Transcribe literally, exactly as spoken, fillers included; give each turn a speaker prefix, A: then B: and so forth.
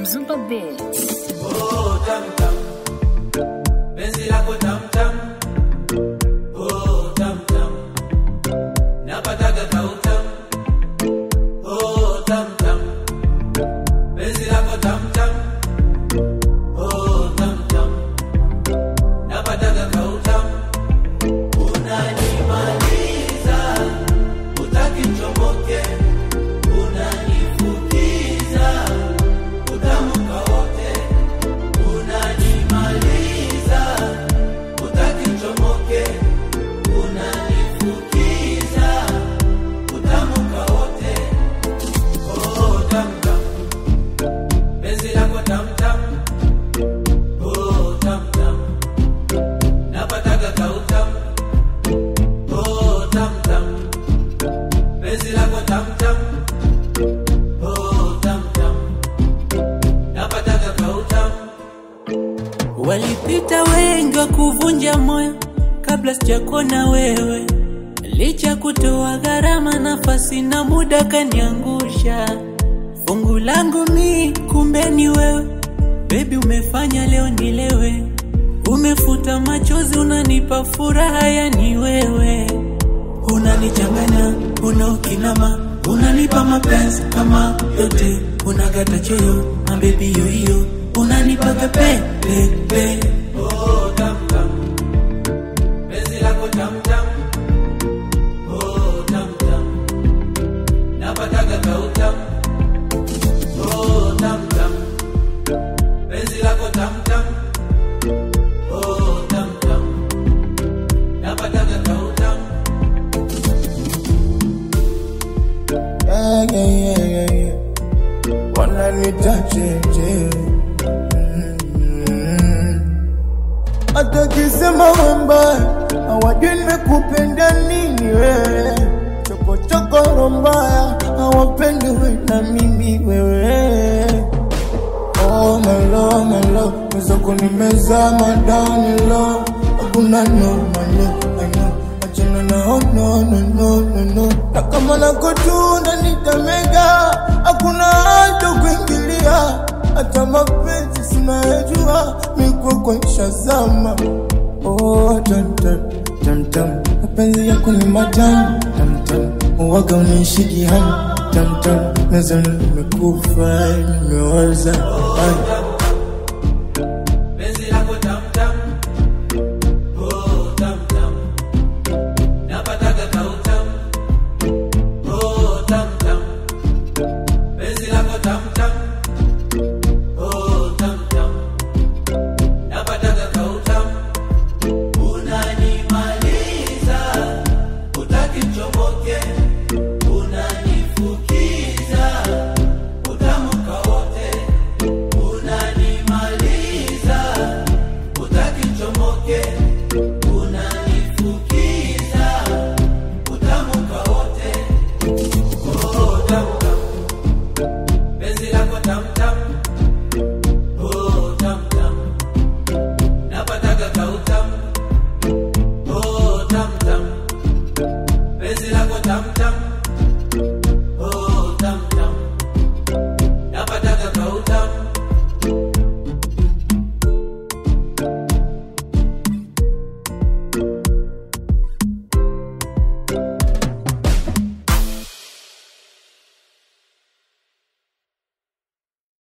A: Mzumba Beats.
B: Oh tam tam, penzi lako tam tam. Oh tam tam, napataga kautam. Oh tam tam, penzi lako tam tam. Oh tam tam, napataga kautam. Unanimaliza, utaki nichomoke. Unanifukiza, utamuka wote. Unanimaliza, utaki nichomoke. Unanifukiza, utamuka wote. Oh tam tam, penzi lako tam tam. Oh tam tam, napataga kautam. Oh tam tam, penzi lako tam tam. Oh tam tam, napataga kautam.
C: Walipita wengi wa kuvunja moyo kabla sijakona wewe, licha kutoa gharama, nafasi na muda kaniangusha. Fungu langu mi kumbe ni wewe, baby umefanya leo nilewe. Umefuta machozi, unanipa furaha, yani wewe unanichanganya, unaokinama, unanipa mapenzi kama yote, unagata choyo, my baby yo yo, unanipa pepe pepe.
B: Oh tam tam, penzi lako tam tam. Oh tam tam, napataga kautam. Oh tam tam, penzi lako tam tam. Oh tam tam, napataga kautam.
D: Yeah, yeah, yeah, yeah, yeah. Wananitacheche. Mm-hmm. Hata kisema wemba, hawajui nimekupenda nini wewe. Choko choko mbaya, hawapendi wewe na mimi wewe. Oh my love, my love, mweza kunimezama down low. Hakuna no, my love, I know. Achana na oh no, no, no, no, no. Na kama nakotunda nitamega, hakuna hata kuingilia. Hata mapenzi sinayajua, mikuwa kwa nishazama. Oh tam tam, tam tam, mapenzi yako ni matamu. Tam tam, uwaga unishiki hamu. Tam tam, nazani nimekufa, nimeoza.